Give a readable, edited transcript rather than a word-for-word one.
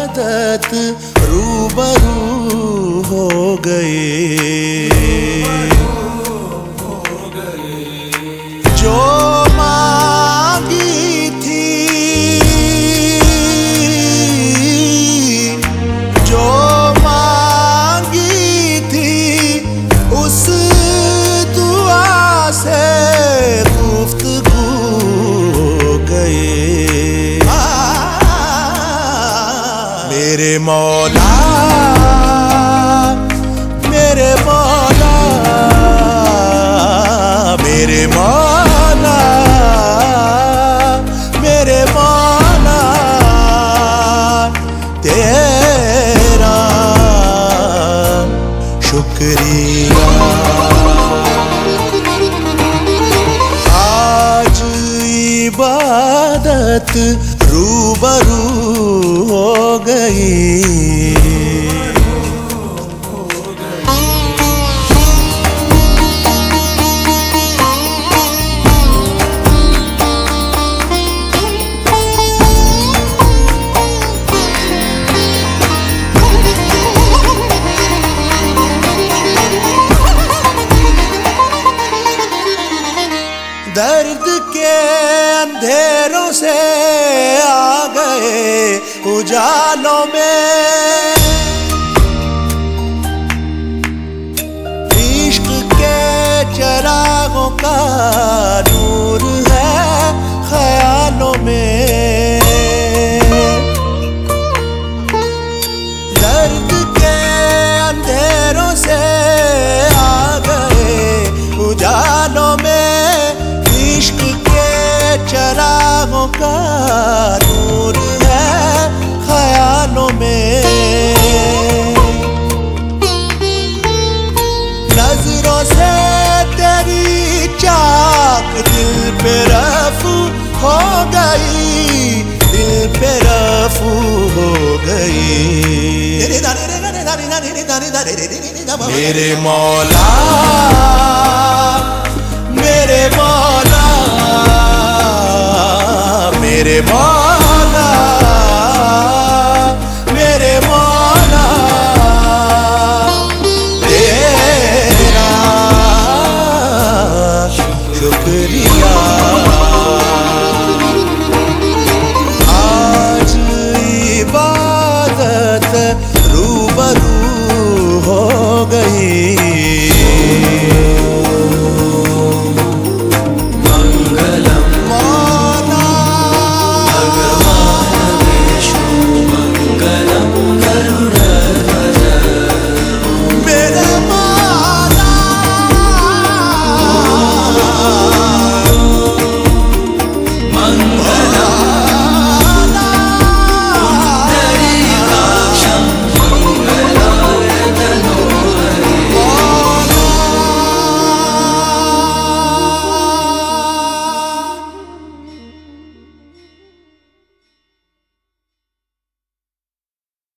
इबादत रूबरू हो गए। जो मांगी थी, जो मांगी थी, उस दुआ से गुफ्तगू हो गए। मेरे मौला, मेरे मौला, मेरे मौला, मेरे मौला, तेरा शुक्रिया। आज इबादत रूबरू हो गई। दर्द के अंधेरों से आ गए उजालों में, इश्क के चिरागों का नूर है ख्यालों में। दर्द के अंधेरों से आ गए उजालों में, इश्क के चिरागों का नूर है ख्यालों में। नजरों से तेरी चाक दिल पे रफू हो गई, दिल पे रफू हो गई। मेरे मौला, मेरे मौला, मेरे मौला,